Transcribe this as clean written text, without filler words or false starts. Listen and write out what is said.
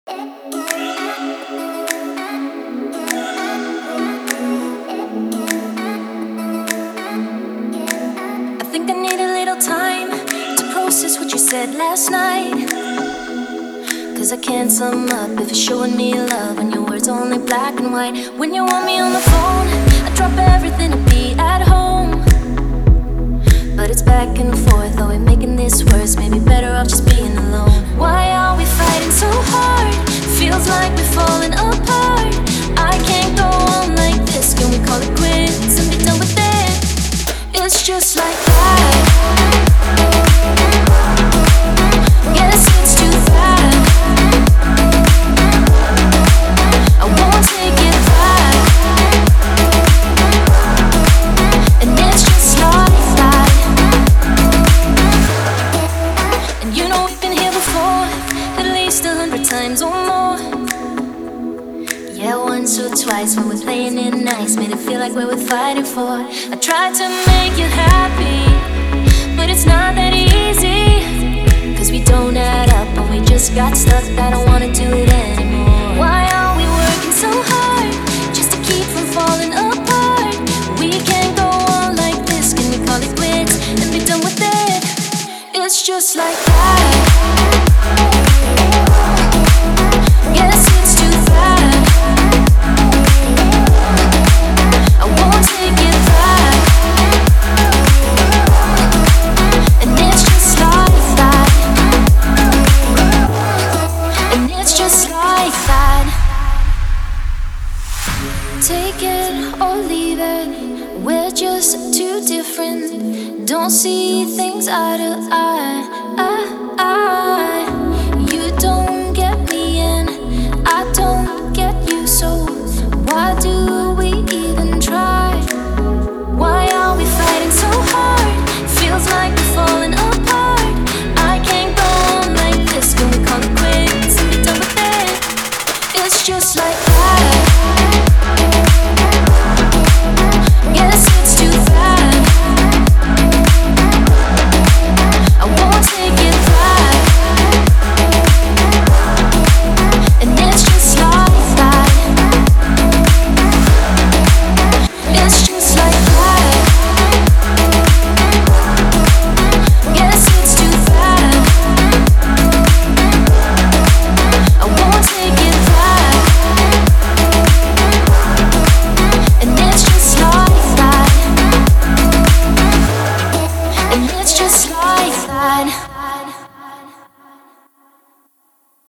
I think I need a little time to process what you said last night. Cause I can't sum up if you're showing me love when your words are only black and white. When you want me on the phone, I drop everything to be at home. But it's back and forth, are we making this worse? Maybe better off just being alone. Why are we fighting so hard? Feels like we're falling apart. I can't go on like this, can we call it quits and be done with it? It's just like that. Guess it's too fast. I won't take it back. And it's just like that. And you know we've been here before, at least 100 times or more. Yeah, once or twice when we're playing it nice, made it feel like we were fighting for. I tried to make you happy, but it's not that easy. Cause we don't add up, but we just got stuck. I don't wanna do it anymore. Why are we working so hard just to keep from falling apart? We can't go on like this, can we call it quits and be done with it? It's just like that. Guess it's too fast. I won't take it back. And it's just like that. And it's just like that. Take it or leave it, we're just too different. Don't see things eye to eye.